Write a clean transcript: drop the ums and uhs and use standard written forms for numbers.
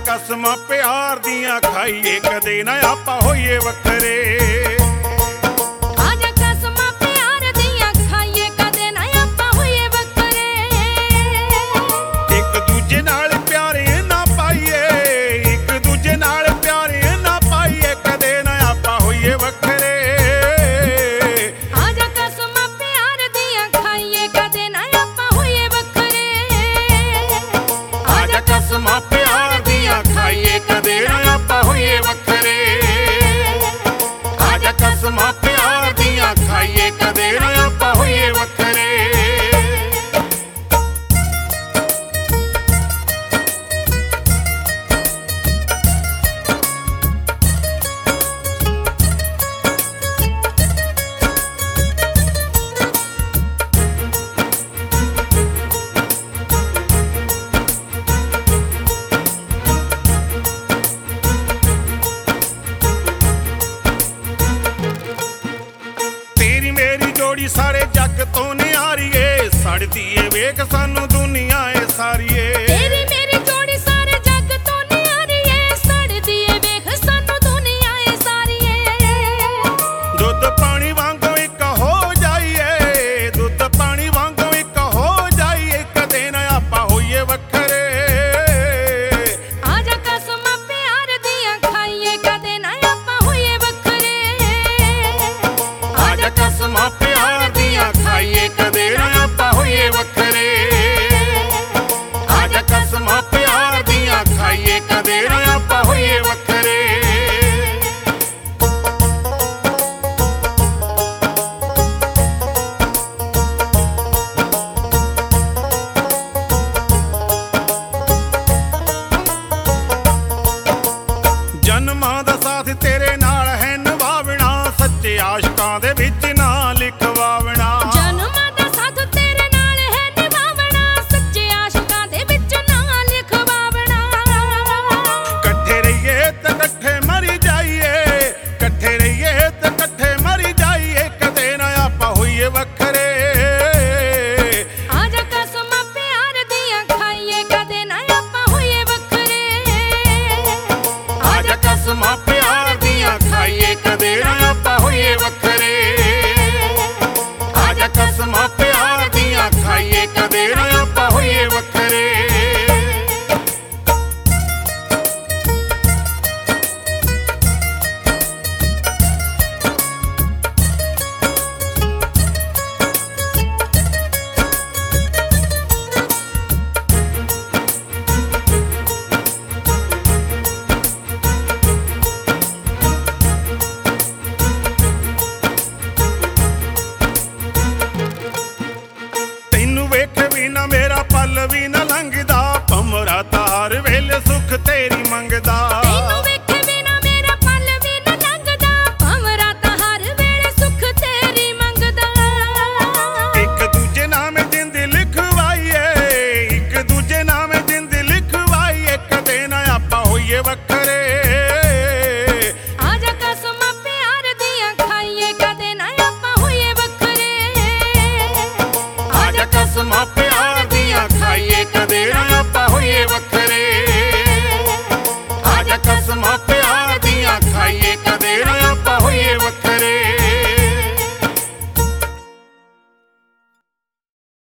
ਕਸਮਾਂ ਪਿਆਰ ਦੀਆਂ ਖਾਈਏ, ਕਦੇ ਨਾ ਆਪਾਂ ਹੋਈਏ ਵੱਖਰੇ। ਆਜਾ ਕਸਮਾਂ ਪਿਆਰ ਦੀਆਂ ਖਾਈਏ, ਕਦੇ ਨਾ ਆਪਾਂ ਹੋਈਏ ਵੱਖਰੇ। ਇੱਕ ਦੂਜੇ ਨਾਲ ਪਿਆਰੇ ਨਾ ਪਾਈਏ, ਇੱਕ ਦੂਜੇ ਨਾਲ ਪਿਆਰੇ ਨਾ ਪਾਈਏ, ਕਦੇ ਨਾ ਆਪਾਂ ਹੋਈਏ ਵੱਖਰੇ। ਆਜਾ ਕਸਮਾਂ ਪਿਆਰ ਦੀਆਂ ਖਾਈਏ, ਕਦੇ ਨਾ ਆਪਾਂ ਹੋਈਏ ਵੱਖਰੇ। ਆਜਾ ਕਸਮਾਂ ਪਿਆਰ ਦੀਆਂ ਖਾਈਏ, ਕਦੇ ਨਾ ਆਪਾਂ ਹੋਈਏ ਵੱਖਰੇ। ਆਜਾ ਕਸਮਾਂ ਪਿਆਰ ਦੀਆਂ ਖਾਈਏ, ਕਦੇ ਨਾ ਆਪਾਂ ਹੋਈਏ ਵੱਖਰੇ। ਤੇਰੀ ਮੇਰੀ ਜੋੜੀ ਸਾਰੇ ਜੱਗ ਤੋਂ ਨਿਆਰੀਏ, ਸੜਦੀ ਏ ਵੇਖ ਸਾਨੂੰ ਦੁਨੀਆ ਏ ਸਾਰੀਏ। ਤੇਰੀ ਮੇਰੀ ਜੋੜੀ ਸਾਰੇ ਜੱਗ ਤੋਂ ਨਿਆਰੀ ਏ, ਸੜਦੀ ਏ ਵੇਖ ਸਾਨੂੰ ਦੁਨੀਆ ਏ ਸਾਰੀ ਏ। ਦੁੱਧ ਪਾਣੀ ਵਾਂਗੂ ਇੱਕ ਹੋ ਜਾਈਏ, ਦੁੱਧ ਪਾਣੀ ਵਾਂਗੂ ਇੱਕ ਹੋ ਜਾਈਏ, ਕਦੇ ਨਾ ਆਪਾਂ ਹੋਈਏ ਵੱਖਰੇ। ਆਜਾ ਕਸਮਾਂ ਪਿਆਰ ਦੀਆਂ ਖਾਈਏ, ਕਦੇ ਨਾ ਆਪਾਂ ਹੋਈਏ ਵੱਖਰੇ। ਆਜਾ ਕਸਮਾਂ ਪਿਆਰ ਦੀਆਂ ਖਾਈਏ, ਕਦੇ ਨਾ ਆਪਾਂ ਹੋਈਏ ਵੱਖਰੇ। ਆਜਾ ਕਸਮਾਂ ਪਿਆਰ ਦੀਆਂ ਖਾਈਏ, ਕਦੇ ਨਾ ਆਪਾਂ ਹੋਈਏ ਵੱਖਰੇ। ਜਨਮਾਂ ਦਾ ਸਾਥ ਤੇਰੇ ਨਾਲ ਹੈ ਨਿਭਾਵਣਾ, ਸੱਚੇ ਆਸ਼ਕਾਂ ਦੇ ਵਿੱਚ ਨਾਂ ਲਿਖਵਾਵਣਾ। ਜਨਮਾਂ ਦਾ ਸਾਥ ਤੇਰੇ ਨਾਲ ਹੈ ਨਿਭਾਵਣਾ, ਸੱਚੇ ਆਸ਼ਕਾਂ ਦੇ ਵਿੱਚ ਨਾਂ ਲਿਖਵਾਵਣਾ। ਇਕੱਠੇ ਰਹੀਏ ਤੇ ਇਕੱਠੇ ਮਰੀ ਜਾਈਏ, ਇਕੱਠੇ ਰਹੀਏ ਤੇ ਇਕੱਠੇ ਮਰੀ ਜਾਈਏ, ਕਦੇ ਨਾ ਆਪਾਂ ਹੋਈਏ ਵੱਖਰੇ। ਆਜਾ ਕਸਮਾਂ ਪਿਆਰ ਦੀਆਂ ਖਾਈਏ, ਕਦੇ ਨਾ ਆਪਾਂ ਹੋਈਏ ਵੱਖਰੇ। ਆਜਾ ਕਸਮਾਂ ਪਿਆਰ ਦੀਆਂ ਖਾਈਏ, ਕਦੇ ਨਾ ਆਪਾਂ ਹੋਈਏ ਵੱਖਰੇ। ਆਜਾ ਕਸਮਾਂ ਪਿਆਰ ਦੀਆਂ ਖਾਈਏ, ਕਦੇ ਨਾ ਆਪਾਂ ਹੋਈਏ ਵੱਖਰੇ। ਤੈਨੂੰ ਵੇਖ ਵੀ ਨਾ ਮੇਰਾ ਪਲ ਵੀ ਨਾ ਲੰਘਦਾ, ਭਮਰਾ ਤਾਂ ਹਰ ਵੇਲੇ ਸੁੱਖ ਤੇਰੀ ਮੰਗਦਾ।